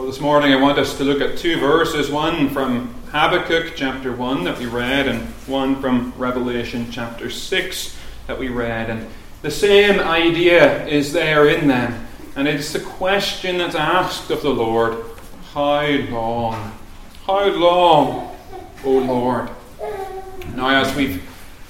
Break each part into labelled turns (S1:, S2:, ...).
S1: Well, this morning I want us to look at two verses, one from Habakkuk chapter 1 that we read, and one from Revelation chapter 6 that we read. And the same idea is there in them. And it's the question that's asked of the Lord: how long? How long, O Lord? Now, as we've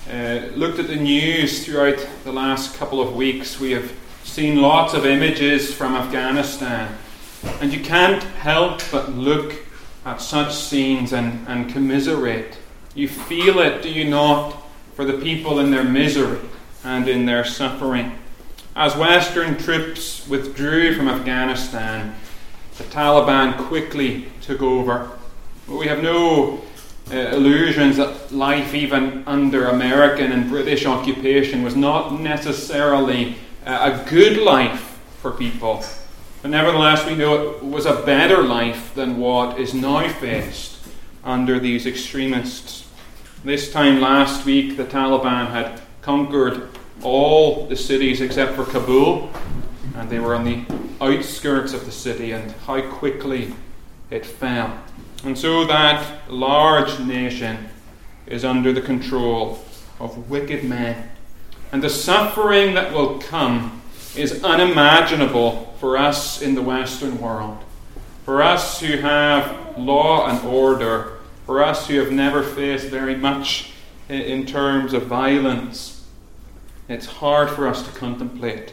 S1: looked at the news throughout the last couple of weeks, we have seen lots of images from Afghanistan. And you can't help but look at such scenes and commiserate. You feel it, do you not, for the people in their misery and in their suffering. As Western troops withdrew from Afghanistan, the Taliban quickly took over. We have no illusions that life, even under American and British occupation, was not necessarily a good life for people. But nevertheless, we know it was a better life than what is now faced under these extremists. This time last week, the Taliban had conquered all the cities except for Kabul, and they were on the outskirts of the city, and how quickly it fell. And so that large nation is under the control of wicked men. And the suffering that will come is unimaginable for us in the Western world. For us who have law and order, for us who have never faced very much in terms of violence, it's hard for us to contemplate.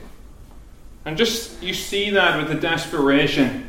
S1: And just, you see that with the desperation.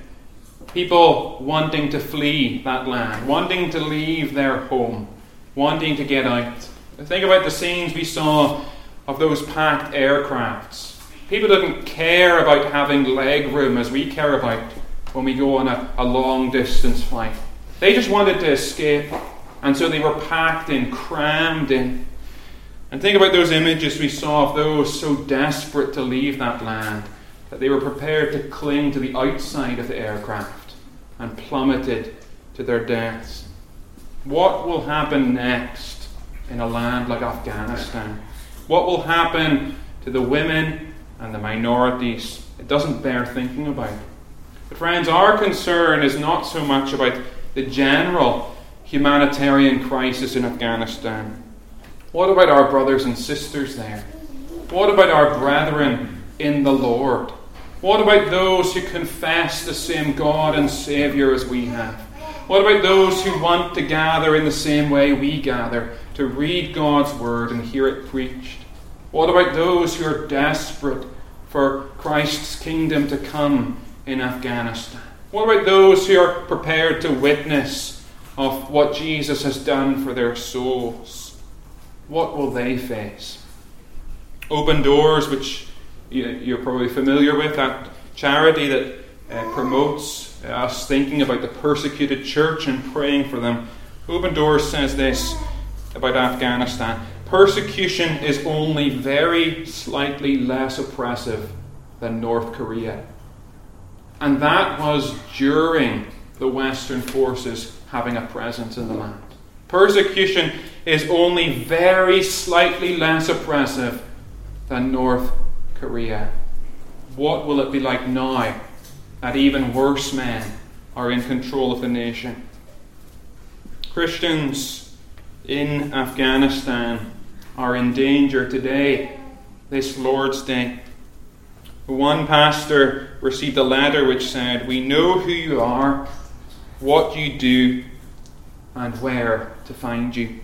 S1: People wanting to flee that land, wanting to leave their home, wanting to get out. Think about the scenes we saw of those packed aircrafts. People didn't care about having leg room as we care about when we go on a long distance flight. They just wanted to escape, and so they were packed in, crammed in. And think about those images we saw of those so desperate to leave that land that they were prepared to cling to the outside of the aircraft and plummeted to their deaths. What will happen next in a land like Afghanistan? What will happen to the women and the minorities? It doesn't bear thinking about. But friends, our concern is not so much about the general humanitarian crisis in Afghanistan. What about our brothers and sisters there? What about our brethren in the Lord? What about those who confess the same God and Saviour as we have? What about those who want to gather in the same way we gather, to read God's Word and hear it preached? What about those who are desperate for Christ's kingdom to come in Afghanistan? What about those who are prepared to witness of what Jesus has done for their souls? What will they face? Open Doors, which you're probably familiar with, that charity that promotes us thinking about the persecuted church and praying for them. Open Doors says this about Afghanistan: persecution is only very slightly less oppressive than North Korea. And that was during the Western forces having a presence in the land. Persecution is only very slightly less oppressive than North Korea. What will it be like now that even worse men are in control of the nation? Christians in Afghanistan are in danger today, this Lord's Day. One pastor received a letter which said, "We know who you are, what you do, and where to find you."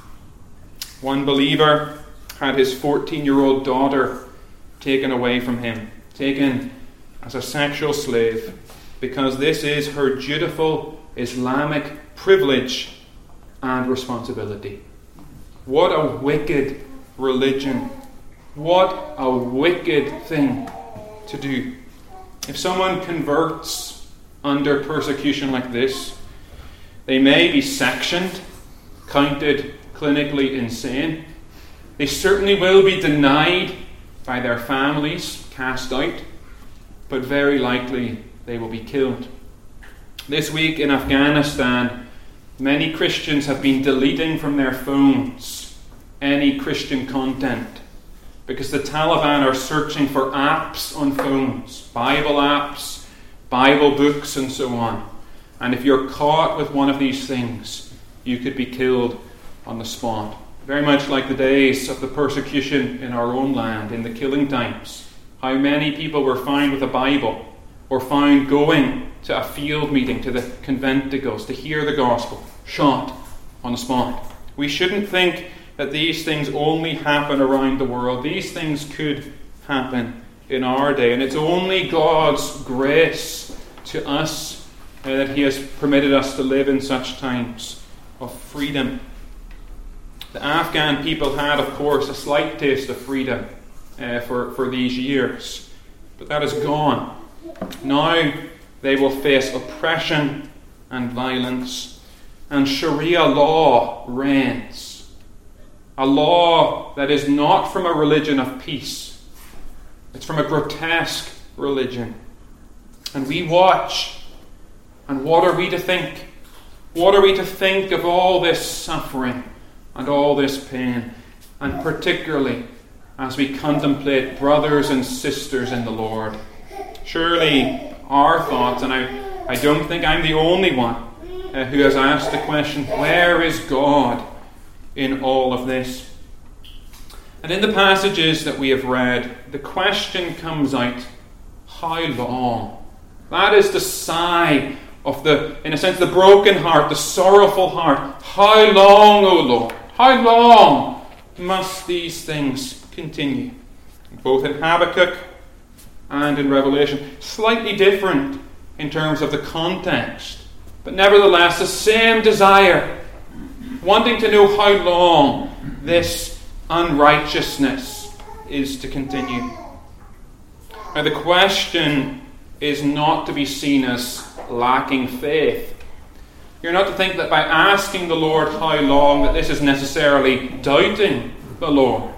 S1: One believer had his 14-year-old daughter taken away from him, taken as a sexual slave, because this is her dutiful Islamic privilege and responsibility. What a wicked religion. What a wicked thing to do. If someone converts under persecution like this, they may be sectioned, counted clinically insane. They certainly will be denied by their families, cast out, but very likely they will be killed. This week in Afghanistan, many Christians have been deleting from their phones any Christian content because the Taliban are searching for apps on phones, Bible apps, Bible books, and so on. And if you're caught with one of these things, you could be killed on the spot. Very much like the days of the persecution in our own land, in the killing times. How many people were found with a Bible, or found going to a field meeting, to the conventicles, to hear the gospel, shot on the spot. We shouldn't think that these things only happen around the world. These things could happen in our day, and it's only God's grace to us that He has permitted us to live in such times of freedom. The Afghan people had, of course, a slight taste of freedom for these years, but that is gone. Now they will face oppression and violence, and Sharia law reigns. A law that is not from a religion of peace. It's from a grotesque religion. And we watch, and what are we to think? What are we to think of all this suffering and all this pain, and particularly as we contemplate brothers and sisters in the Lord? Surely our thoughts, and I don't think I'm the only one who has asked the question, where is God in all of this? And in the passages that we have read, the question comes out, how long? That is the sigh of in a sense, the broken heart, the sorrowful heart. How long, O Lord? How long must these things continue? Both in Habakkuk and in Revelation. Slightly different in terms of the context, but nevertheless the same desire, wanting to know how long this unrighteousness is to continue. Now the question is not to be seen as lacking faith. You're not to think that by asking the Lord how long that this is necessarily doubting the Lord.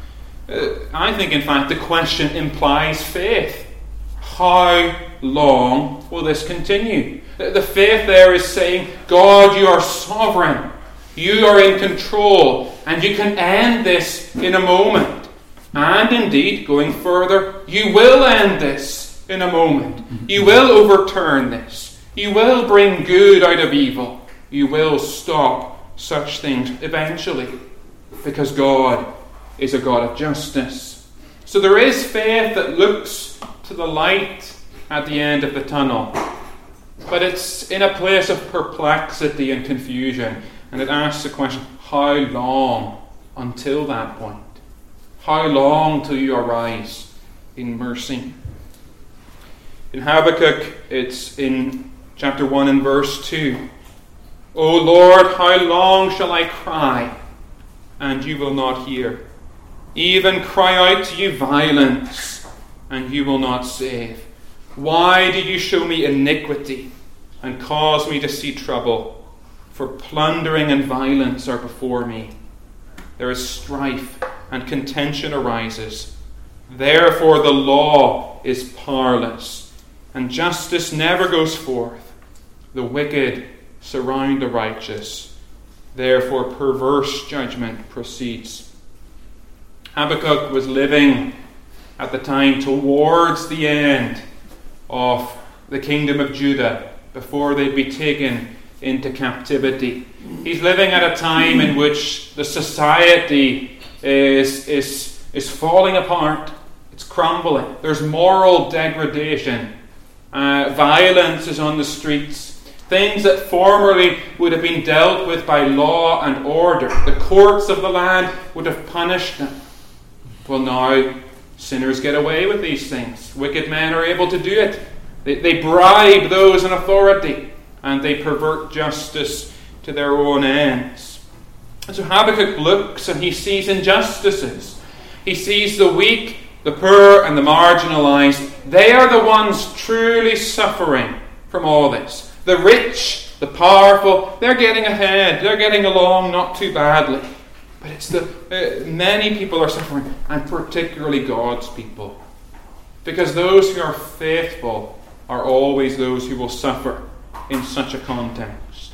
S1: I think in fact the question implies faith. How long will this continue? The faith there is saying, God, you are sovereign. You are in control, and you can end this in a moment. And indeed, going further, you will end this in a moment. You will overturn this. You will bring good out of evil. You will stop such things eventually, because God is a God of justice. So there is faith that looks to the light at the end of the tunnel, but it's in a place of perplexity and confusion. And it asks the question, how long until that point? How long till you arise in mercy? In Habakkuk, it's in chapter 1 and verse 2. O Lord, how long shall I cry, and you will not hear? Even cry out to you violence, and you will not save. Why do you show me iniquity, and cause me to see trouble? For plundering and violence are before me. There is strife, and contention arises. Therefore the law is powerless, and justice never goes forth. The wicked surround the righteous. Therefore perverse judgment proceeds. Habakkuk was living at the time towards the end of the kingdom of Judah, before they'd be taken into captivity. He's living at a time in which the society is falling apart. It's crumbling. There's moral degradation. Violence is on the streets. Things that formerly would have been dealt with by law and order. The courts of the land would have punished them. Well, now sinners get away with these things. Wicked men are able to do it. They bribe those in authority, and they pervert justice to their own ends. And so Habakkuk looks and he sees injustices. He sees the weak, the poor, and the marginalized. They are the ones truly suffering from all this. The rich, the powerful, they're getting ahead. They're getting along not too badly. But it's many people are suffering, and particularly God's people. Because those who are faithful are always those who will suffer in such a context.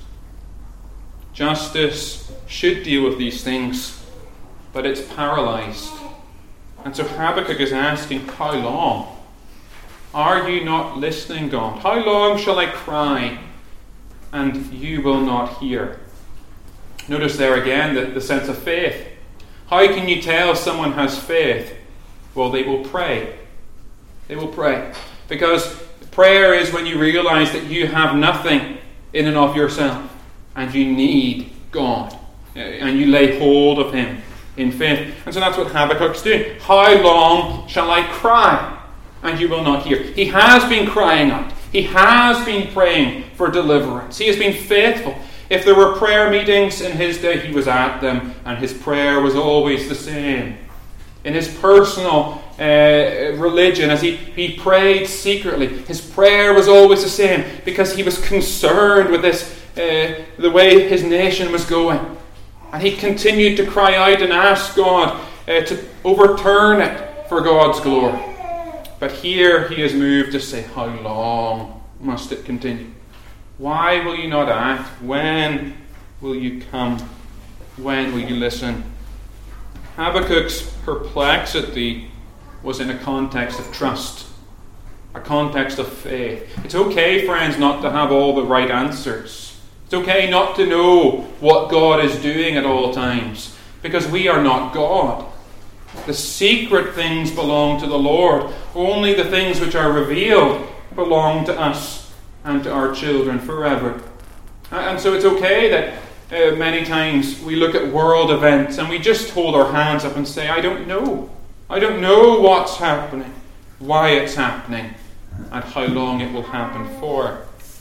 S1: Justice should deal with these things, but it's paralyzed. And so Habakkuk is asking, how long? Are you not listening, God? How long shall I cry, and you will not hear? Notice there again the sense of faith. How can you tell someone has faith? Well, they will pray. They will pray. Because prayer is when you realize that you have nothing in and of yourself, and you need God, and you lay hold of Him in faith. And so that's what Habakkuk's doing. How long shall I cry, and you will not hear? He has been crying out. He has been praying for deliverance. He has been faithful. If there were prayer meetings in his day, he was at them, and his prayer was always the same. In his personal religion, as he prayed secretly, his prayer was always the same, because he was concerned with this, the way his nation was going. And he continued to cry out and ask God to overturn it for God's glory. But here he is moved to say, how long must it continue? Why will you not act? When will you come? When will you listen? Habakkuk's perplexity was in a context of trust, a context of faith. It's okay, friends, not to have all the right answers. It's okay not to know what God is doing at all times, because we are not God. The secret things belong to the Lord. Only the things which are revealed belong to us and to our children forever. And so it's okay that many times we look at world events and we just hold our hands up and say, I don't know. I don't know what's happening, why it's happening, and how long it will happen for.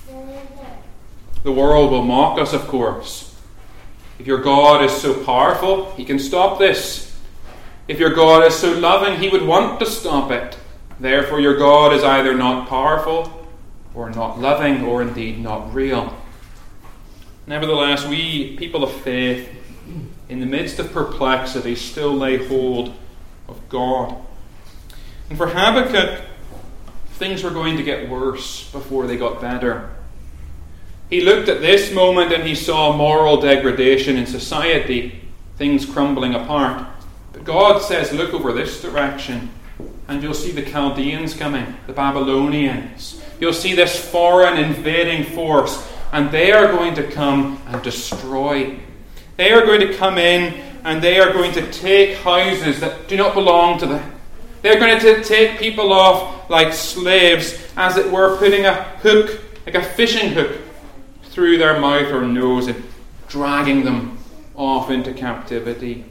S1: The world will mock us, of course. If your God is so powerful, He can stop this. If your God is so loving, He would want to stop it. Therefore, your God is either not powerful, or not loving, or indeed not real. Nevertheless, we, people of faith, in the midst of perplexity, still lay hold of God. And for Habakkuk, things were going to get worse before they got better. He looked at this moment and he saw moral degradation in society, things crumbling apart. But God says, look over this direction, and you'll see the Chaldeans coming, the Babylonians. You'll see this foreign invading force, and they are going to come and destroy. They are going to come in, and they are going to take houses that do not belong to them. They're going to take people off like slaves, as it were, putting a hook, like a fishing hook, through their mouth or nose and dragging them off into captivity.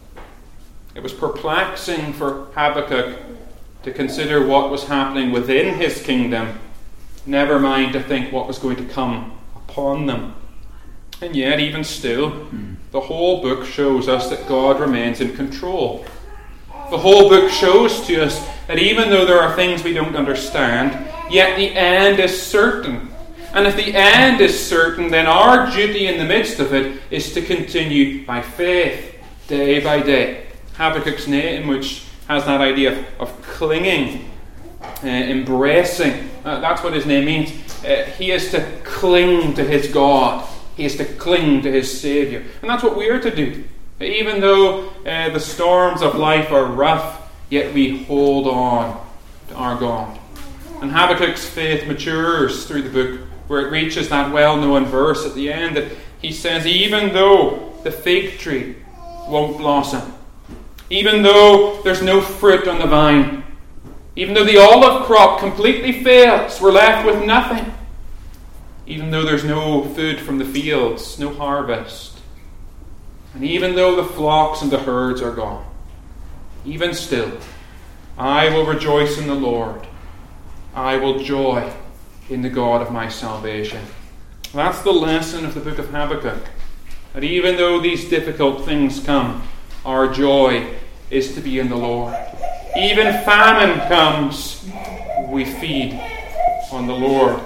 S1: It was perplexing for Habakkuk to consider what was happening within his kingdom, never mind to think what was going to come upon them. And yet, even still, the whole book shows us that God remains in control. The whole book shows to us that even though there are things we don't understand, yet the end is certain. And if the end is certain, then our duty in the midst of it is to continue by faith, day by day. Habakkuk's name, which has that idea of clinging, embracing. That's what his name means. He is to cling to his God. He is to cling to his Saviour. And that's what we are to do. Even though the storms of life are rough, yet we hold on to our God. And Habakkuk's faith matures through the book, where it reaches that well-known verse at the end that he says, even though the fig tree won't blossom, even though there's no fruit on the vine, even though the olive crop completely fails, we're left with nothing, even though there's no food from the fields, no harvest, and even though the flocks and the herds are gone, even still, I will rejoice in the Lord. I will joy in the God of my salvation. That's the lesson of the book of Habakkuk. That even though these difficult things come, our joy is to be in the Lord. Even famine comes, we feed on the Lord.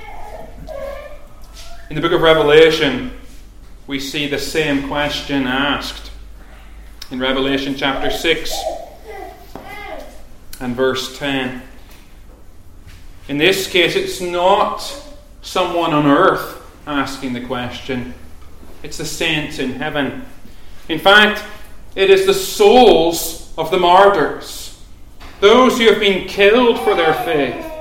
S1: In the book of Revelation, we see the same question asked. In Revelation chapter 6 and verse 10. In this case, it's not someone on earth asking the question. It's the saints in heaven. In fact, it is the souls of the martyrs, those who have been killed for their faith,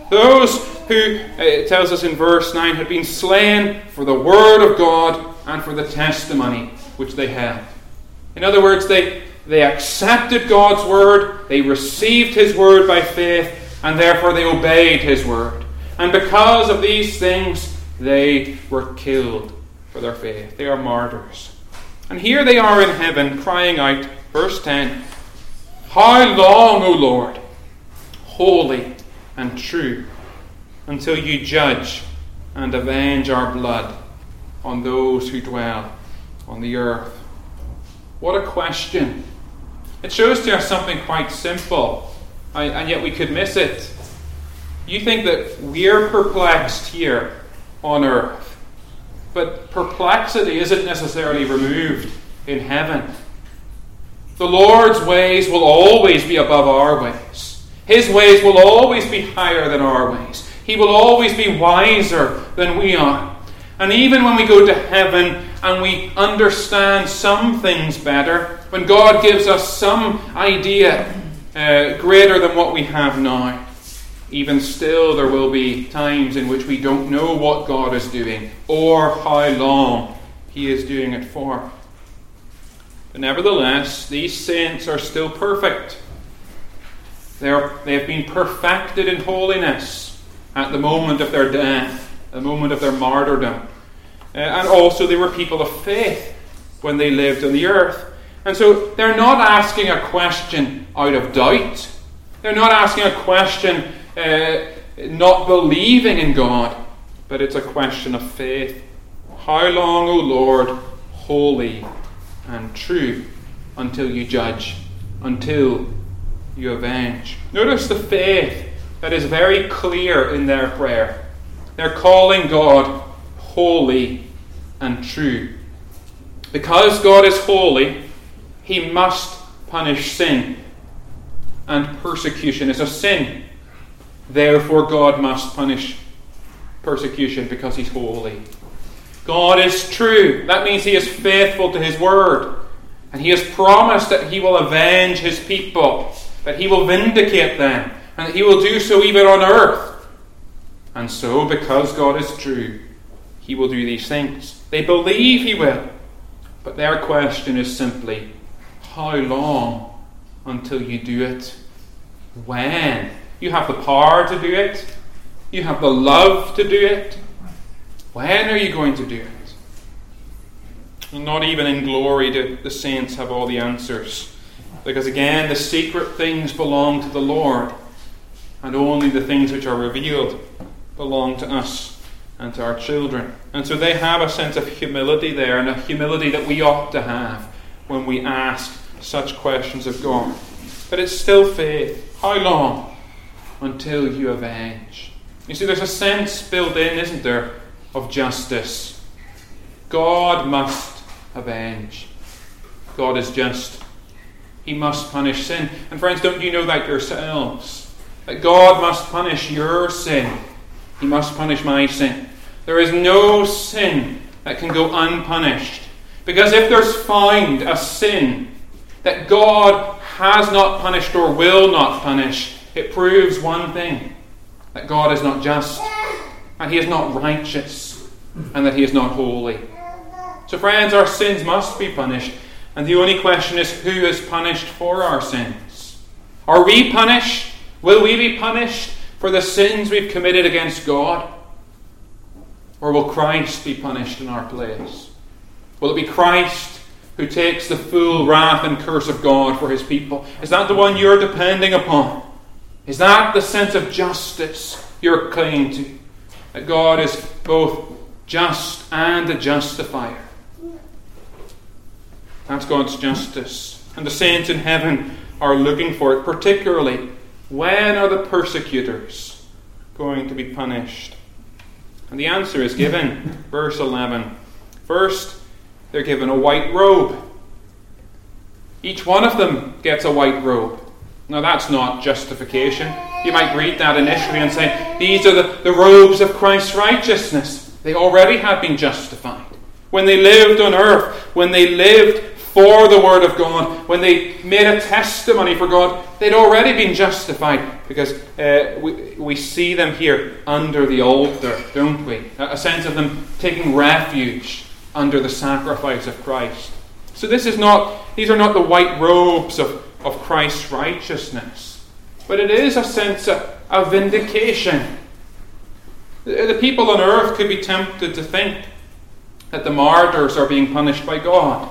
S1: Those who, it tells us in verse 9, had been slain for the word of God and for the testimony which they held. In other words, they accepted God's word, they received his word by faith, and therefore they obeyed his word. And because of these things, they were killed for their faith. They are martyrs. And here they are in heaven crying out, verse 10, "How long, O Lord, holy and true, until you judge and avenge our blood on those who dwell on the earth?" What a question. It shows to us something quite simple, and yet we could miss it. You think that we're perplexed here on earth, but perplexity isn't necessarily removed in heaven. The Lord's ways will always be above our ways. His ways will always be higher than our ways. He will always be wiser than we are. And even when we go to heaven and we understand some things better, when God gives us some idea greater than what we have now, even still there will be times in which we don't know what God is doing or how long he is doing it for. But nevertheless, these saints are still perfect. They have been perfected in holiness at the moment of their death, the moment of their martyrdom. And also they were people of faith when they lived on the earth. And so they're not asking a question out of doubt. They're not asking a question not believing in God, but it's a question of faith. How long, O Lord, holy and true, until you judge, until you avenge? Notice the faith that is very clear in their prayer. They're calling God holy and true. Because God is holy, he must punish sin. And persecution is a sin. Therefore, God must punish persecution because he's holy. God is true. That means he is faithful to his word. And he has promised that he will avenge his people, that he will vindicate them, and that he will do so even on earth. And so, because God is true, he will do these things. They believe he will. But their question is simply, how long until you do it? When? You have the power to do it. You have the love to do it. When are you going to do it? And not even in glory do the saints have all the answers. Because again, the secret things belong to the Lord. And only the things which are revealed belong to us and to our children. And so they have a sense of humility there, and a humility that we ought to have when we ask such questions of God. But it's still faith. How long until you avenge? You see, there's a sense built in, isn't there, of justice. God must avenge. God is just. He must punish sin. And friends, don't you know that yourselves? That God must punish your sin. He must punish my sin. There is no sin that can go unpunished. Because if there's found a sin that God has not punished or will not punish, it proves one thing: that God is not just, and he is not righteous, and that he is not holy. So friends, our sins must be punished. And the only question is, who is punished for our sins? Are we punished? Will we be punished for the sins we've committed against God? Or will Christ be punished in our place? Will it be Christ who takes the full wrath and curse of God for his people? Is that the one you're depending upon? Is that the sense of justice you're clinging to? That God is both just and a justifier. That's God's justice. And the saints in heaven are looking for it. Particularly, when are the persecutors going to be punished? And the answer is given. Verse 11. First, they're given a white robe. Each one of them gets a white robe. Now that's not justification. You might read that initially and say, these are the robes of Christ's righteousness. They already have been justified. When they lived on earth, when they lived for the Word of God, when they made a testimony for God, they'd already been justified. because we see them here under the altar, don't we? A sense of them taking refuge under the sacrifice of Christ. So these are not the white robes of Christ's righteousness, but it is a sense of vindication. The people on earth could be tempted to think that the martyrs are being punished by God.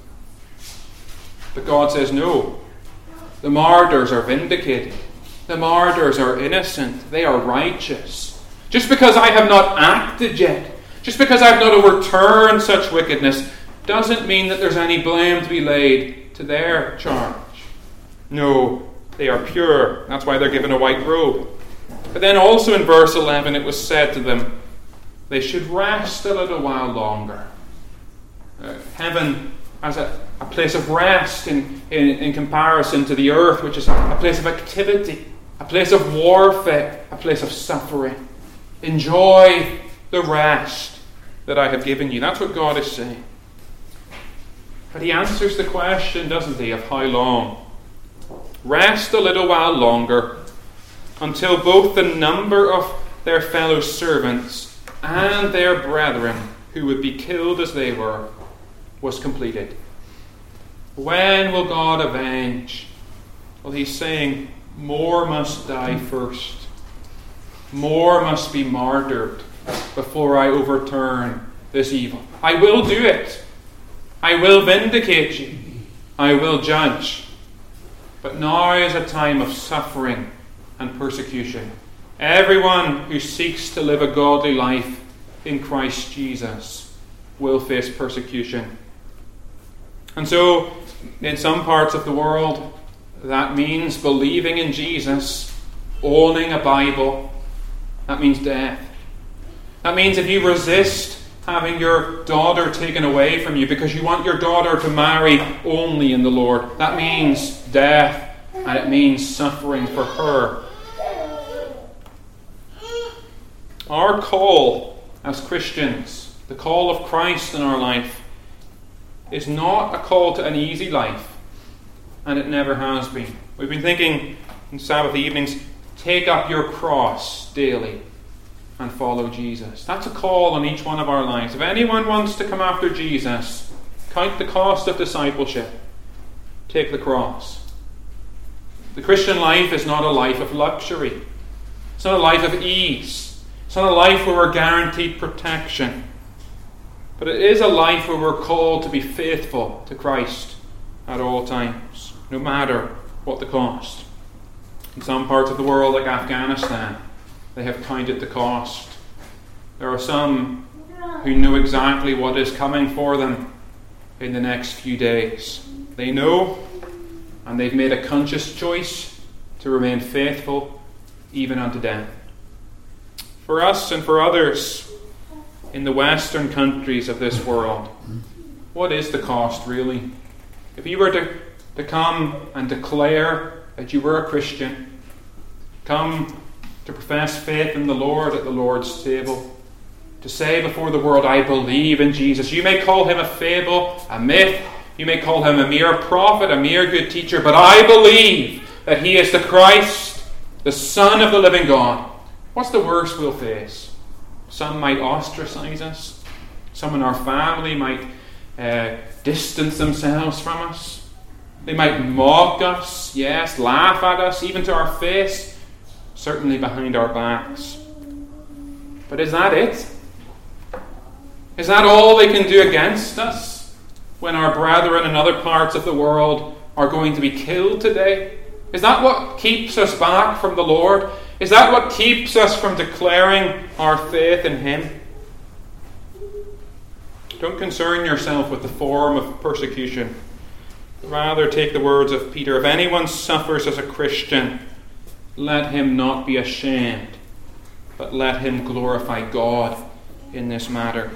S1: But God says no. The martyrs are vindicated. The martyrs are innocent. They are righteous. Just because I have not acted yet, just because I have not overturned such wickedness, doesn't mean that there's any blame to be laid to their charge. No, they are pure. That's why they're given a white robe. But then also in verse 11 it was said to them, they should rest a little while longer. Heaven as a place of rest in comparison to the earth, which is a place of activity, a place of warfare, a place of suffering. Enjoy the rest that I have given you. That's what God is saying. But he answers the question, doesn't he, of how long? Rest a little while longer, until both the number of their fellow servants and their brethren who would be killed as they were was completed. When will God avenge? Well, he's saying more must die first. More must be martyred before I overturn this evil. I will do it. I will vindicate you. I will judge. But now is a time of suffering and persecution. Everyone who seeks to live a godly life in Christ Jesus will face persecution. And so, in some parts of the world, that means believing in Jesus, owning a Bible. That means death. That means if you resist having your daughter taken away from you because you want your daughter to marry only in the Lord, that means death, and it means suffering for her. Our call as Christians, the call of Christ in our life, is not a call to an easy life, and it never has been. We've been thinking in Sabbath evenings, take up your cross daily and follow Jesus. That's a call on each one of our lives. If anyone wants to come after Jesus, count the cost of discipleship. Take the cross. The Christian life is not a life of luxury. It's not a life of ease. It's not a life where we're guaranteed protection. But it is a life where we're called to be faithful to Christ at all times, no matter what the cost. In some parts of the world, like Afghanistan, they have counted the cost. There are some who know exactly what is coming for them in the next few days. They know, and they've made a conscious choice to remain faithful even unto death. For us and for others in the Western countries of this world, what is the cost really? If you were to come and declare that you were a Christian, come to profess faith in the Lord at the Lord's table, to say before the world, I believe in Jesus. You may call him a fable, a myth, you may call him a mere prophet, a mere good teacher, but I believe that he is the Christ, the Son of the living God. What's the worst we'll face? Some might ostracize us. Some in our family might distance themselves from us. They might mock us, yes, laugh at us, even to our face, certainly behind our backs. But is that it? Is that all they can do against us when our brethren in other parts of the world are going to be killed today? Is that what keeps us back from the Lord? Is that what keeps us from declaring our faith in him? Don't concern yourself with the form of persecution. Rather, take the words of Peter. If anyone suffers as a Christian, let him not be ashamed, but let him glorify God in this matter.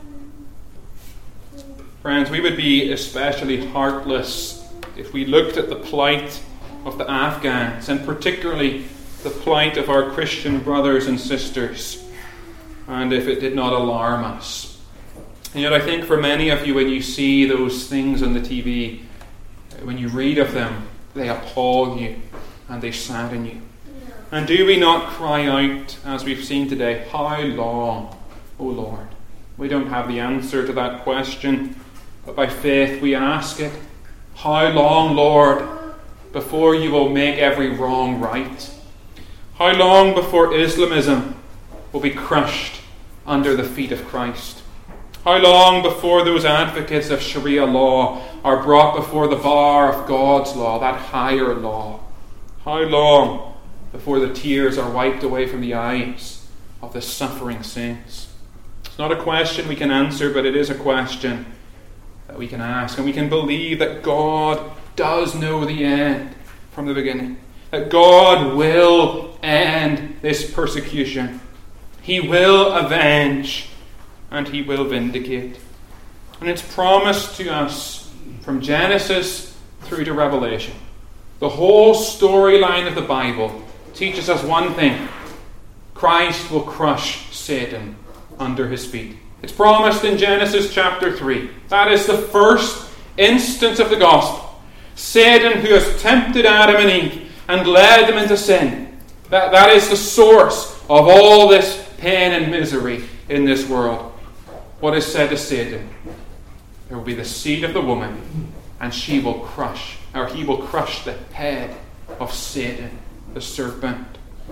S1: Friends, we would be especially heartless if we looked at the plight of the Afghans, and particularly the plight of our Christian brothers and sisters, and if it did not alarm us. And yet I think for many of you, when you see those things on the TV, when you read of them, they appall you and they sadden you. And do we not cry out, as we've seen today, how long, O Lord? We don't have the answer to that question, but by faith we ask it. How long, Lord, before you will make every wrong right? How long before Islamism will be crushed under the feet of Christ? How long before those advocates of Sharia law are brought before the bar of God's law, that higher law? How long before the tears are wiped away from the eyes of the suffering saints? It's not a question we can answer, but it is a question that we can ask. And we can believe that God does know the end from the beginning. That God will end this persecution. He will avenge and He will vindicate. And it's promised to us from Genesis through to Revelation. The whole storyline of the Bible teaches us one thing: Christ will crush Satan under His feet. It's promised in Genesis chapter 3. That is the first instance of the gospel. Satan, who has tempted Adam and Eve and led them into sin. That is the source of all this pain and misery in this world. What is said to Satan? There will be the seed of the woman, and he will crush the head of Satan, the serpent.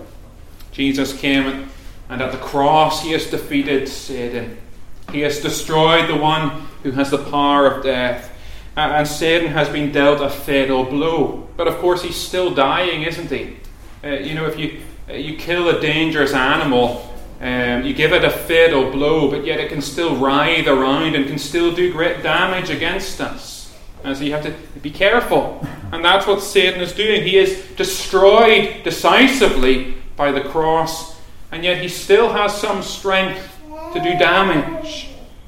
S1: Jesus came, and at the cross He has defeated Satan. He has destroyed the one who has the power of death. And Satan has been dealt a fatal blow. But of course he's still dying, isn't he? If you kill a dangerous animal, you give it a fatal blow, but yet it can still writhe around and can still do great damage against us. And so you have to be careful. And that's what Satan is doing. He is destroyed decisively by the cross, and yet he still has some strength to do damage.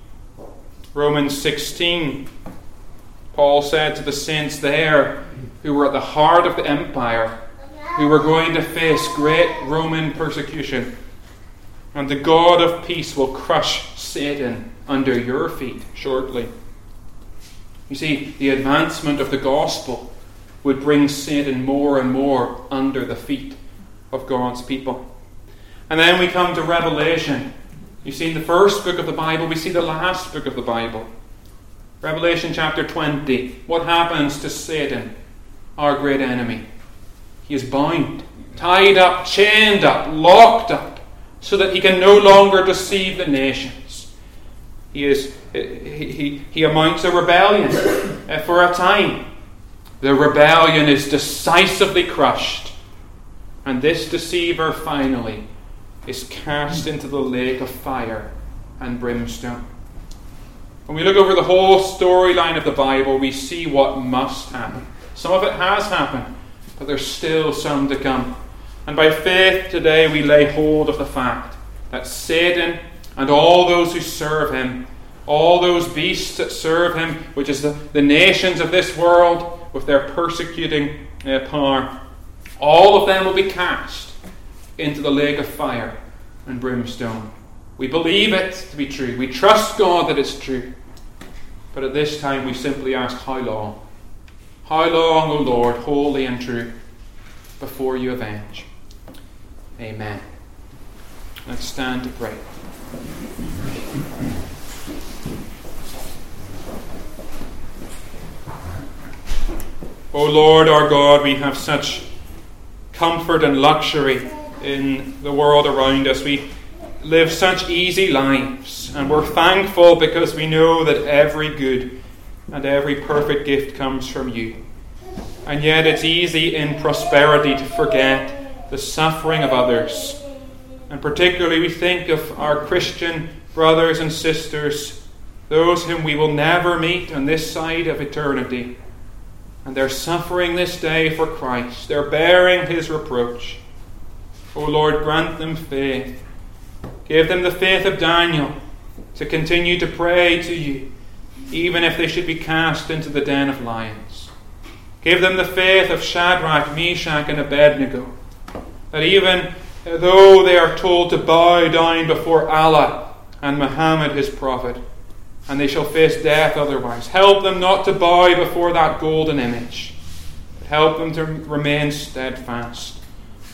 S1: Romans 16, Paul said to the saints there who were at the heart of the empire, who were going to face great Roman persecution, and the God of peace will crush Satan under your feet shortly. You see, the advancement of the gospel would bring Satan more and more under the feet of God's people. And then we come to Revelation. You see, in the first book of the Bible, we see the last book of the Bible. Revelation chapter 20. What happens to Satan, our great enemy? He is bound, tied up, chained up, locked up, so that he can no longer deceive the nations. He amounts a rebellion for a time. The rebellion is decisively crushed, and this deceiver finally is cast into the lake of fire and brimstone. When we look over the whole storyline of the Bible, we see what must happen. Some of it has happened, but there's still some to come. And by faith today we lay hold of the fact that Satan and all those who serve him, all those beasts that serve him, which is the nations of this world with their persecuting power, all of them will be cast into the lake of fire and brimstone. We believe it to be true. We trust God that it's true. But at this time we simply ask, how long? How long, O Lord, holy and true, before you avenge? Amen. Let's stand to pray. O Lord our God, we have such comfort and luxury in the world around us. We live such easy lives, and we're thankful because we know that every good and every perfect gift comes from you. And yet it's easy in prosperity to forget the suffering of others. And particularly we think of our Christian brothers and sisters, those whom we will never meet on this side of eternity. And they're suffering this day for Christ. They're bearing his reproach. O Lord, grant them faith. Give them the faith of Daniel to continue to pray to you, even if they should be cast into the den of lions. Give them the faith of Shadrach, Meshach, and Abednego, that even though they are told to bow down before Allah and Muhammad his prophet, and they shall face death otherwise, help them not to bow before that golden image, but help them to remain steadfast.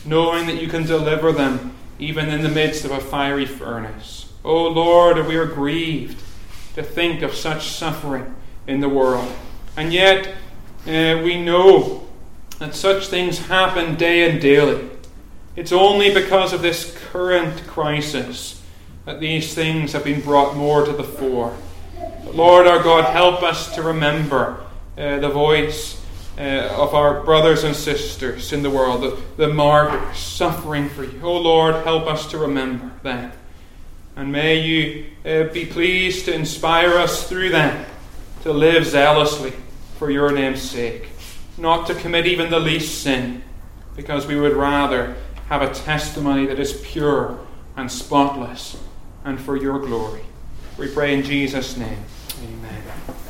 S1: knowing that you can deliver them even in the midst of a fiery furnace. O Lord, we are grieved to think of such suffering in the world. And yet, we know that such things happen day and daily. It's only because of this current crisis that these things have been brought more to the fore. But Lord our God, help us to remember the voice of our brothers and sisters in the world, the martyrs suffering for you. Oh Lord, help us to remember them. And may you be pleased to inspire us through them to live zealously for your name's sake, not to commit even the least sin, because we would rather have a testimony that is pure and spotless and for your glory. We pray in Jesus' name. Amen.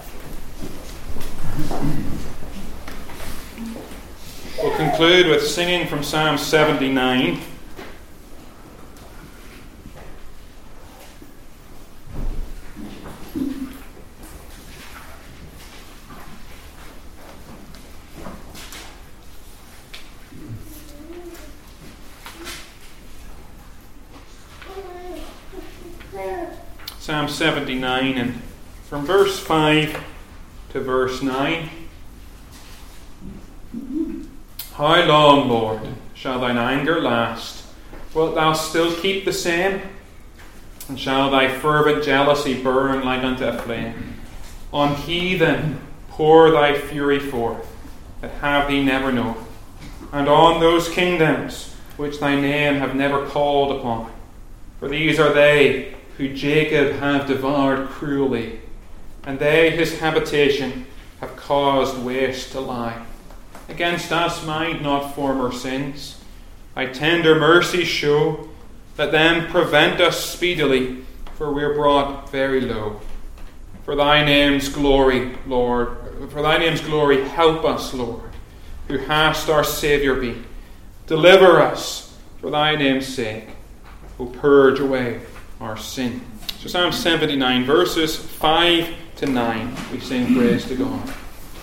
S1: We'll conclude with singing from Psalm 79. Psalm 79, and from verse 5 to verse 9. How long, Lord, shall thine anger last? Wilt thou still keep the same? And shall thy fervent jealousy burn like unto a flame? On heathen pour thy fury forth, that have thee never known, and on those kingdoms which thy name have never called upon. For these are they who Jacob have devoured cruelly, and they his habitation have caused waste to lie. Against us mind not former sins. Thy tender mercies show, let them prevent us speedily, for we are brought very low. For thy name's glory, Lord, for thy name's glory, help us, Lord, who hast our Saviour been. Deliver us for thy name's sake. O purge away our sin. So Psalm 79, verses 5 to 9, we sing praise to God.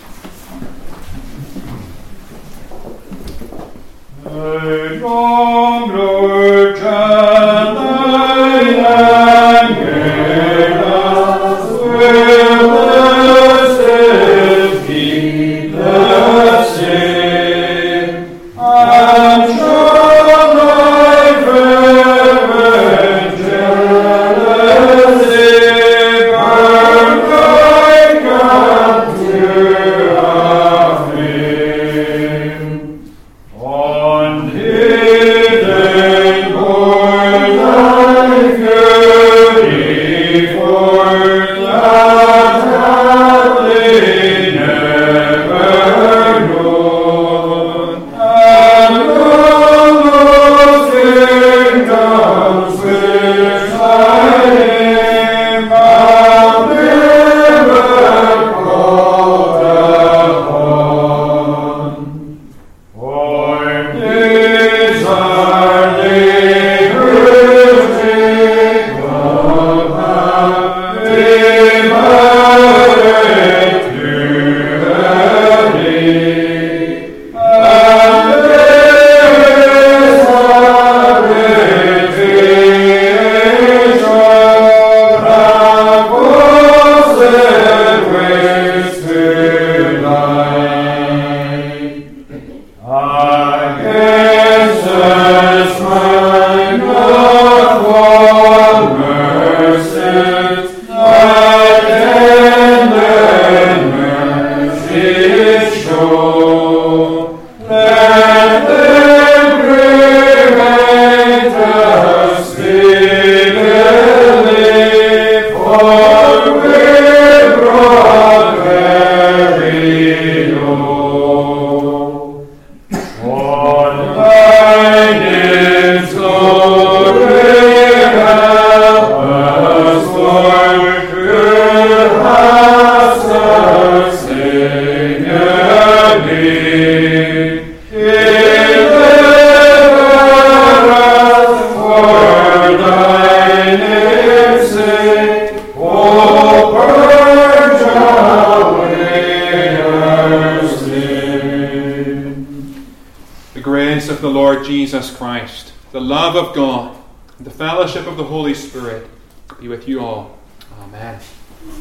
S1: How long, Lord, shall thine anger last? Will the sins be the same? And shall thy fervent jealousy burn like unto a flame? On hidden border Jesus Christ, the love of God, and the fellowship of the Holy Spirit be with you all. Amen.